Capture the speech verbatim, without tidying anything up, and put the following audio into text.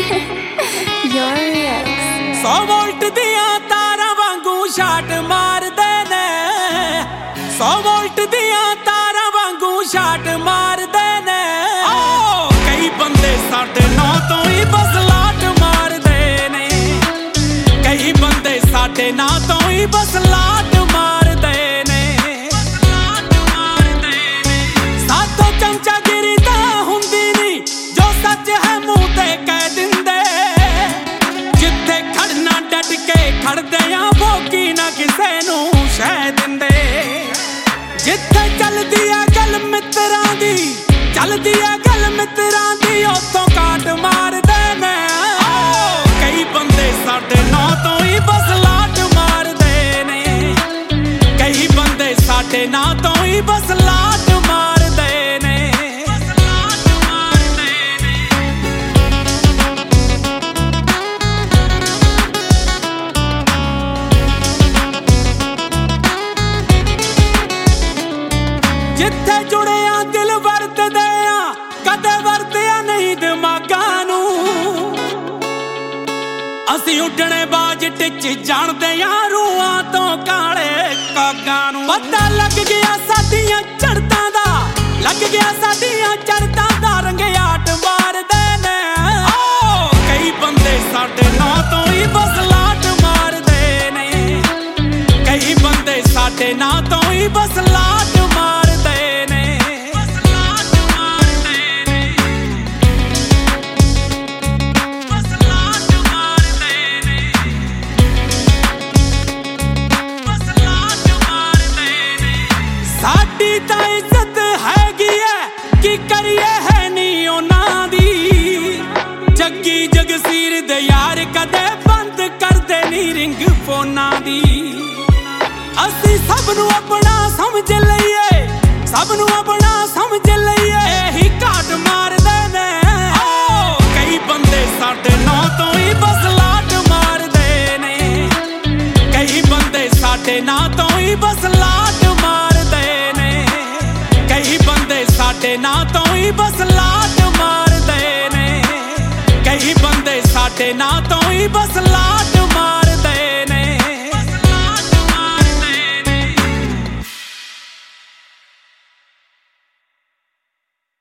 Your Rex सौ volt दिया तारा वांगू शाट मार दे ने सौ वोल्ट दिया तारा वांगू शाट मार दे ने कई बंदे साढ़े नौ तो ही बस लाट मार दे ने कई बंदे साढ़े नौ तो ही बस लाट मार दे ने सातों चमचा गिरी ता हुंदी नी जो सच है मुंह ते कह दिंदे जिथे खड़ना डट के खड़दे आ भोगी ना किसे नू शह दिंदे जिथे चलदी आ गल मित्रां दी चलदी आ गल मित्रां दी उत्थों काट मार दे ने कई बंदे साढ़े नौ तो ही बस लाट मार दे ने कई बंदे साढ़े नौ तो ही बस लाट मार दे ने जिथे जुड़े आ दिल वरतदे आ कदे वरतिया नहीं दिमागां नू असीं उड्डणे बाज टिच जाणदे आ रूहां तो काले कागां नू पता लग गया साडियां चढ़तां दा लग गया साडियां चढ़तां दा रंगयाट मार दे ने कई बंदे साढ़े नौ तो ही बस लाट मार दे ने कई बंदे साढ़े नौ तो ही बस लाट मार दे ने साडी तां इज्जत हैगी है की करिए है नी उन्हां दी जग्गी जगसीर दे यार कदे बंद कर दे नी रिंग फोनां दी असी सब नू अपना समझ लईए सब नू अपना समझ लईए एही घाट मार दे ने कई बंदे साढ़े नौ तो ही बस लाट मार दे ने कई बंदे साढ़े नौ तो ही बस लाट मार दे ने कई बंदे साढ़े नौ तो ही बस लाट मार दे ने कई बंदे साढ़े नौ तो ही बस लाट